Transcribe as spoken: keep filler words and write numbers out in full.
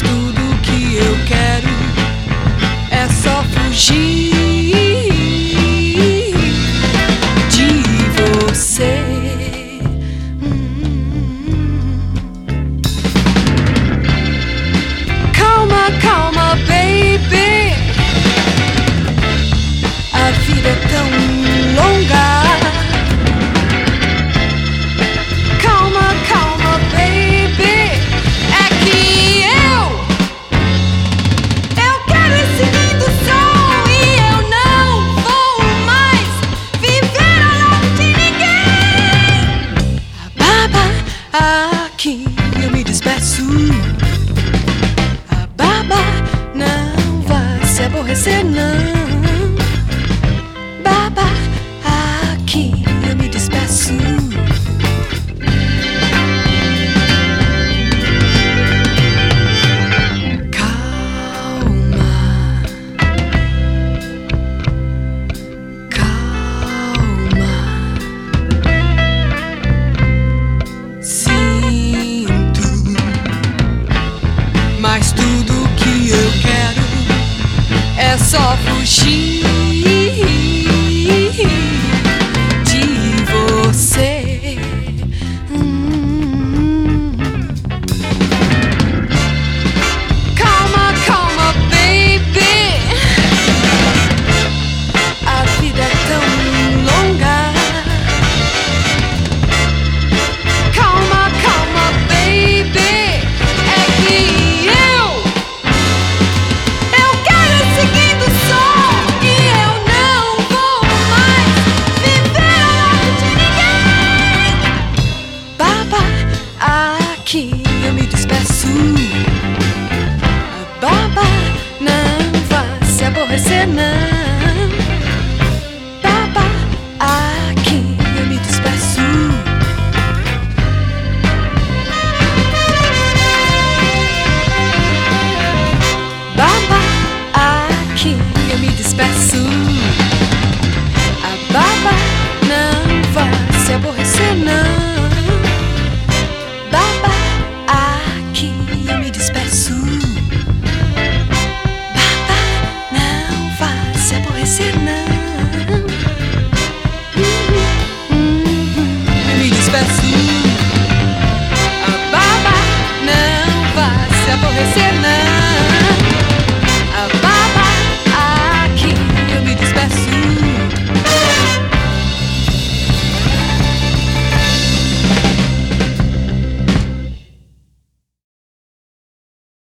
tudo que eu quero é só fugir de você. Calma, calma, baby. A vida é tão longa. Calma, calma, baby. É que eu Eu quero esse lindo som e eu não vou mais viver ao lado de ninguém. Baba, aqui eu me despeço. A baba, não vai se aborrecer, não. Baba, aqui eu me despeço. Calma, calma. Sinto, mas tudo que eu quero é só fugir de você. Hum. Calma, calma, baby. A vida é tão longa. Calma, calma, baby. É que eu Eu quero seguir do som e eu não vou mais viver ao lado de ninguém. Baba, aqui eu me despeço. A baba, não vai se aborrecer, não. Baba, aqui eu me despeço. Baba, aqui eu me despeço. A baba não vai se aborrecer, não. Baba, aqui eu me despeço. Baba, não vai se aborrecer, não. Uhum, uhum, eu me despeço. A baba não vai se aborrecer, não. A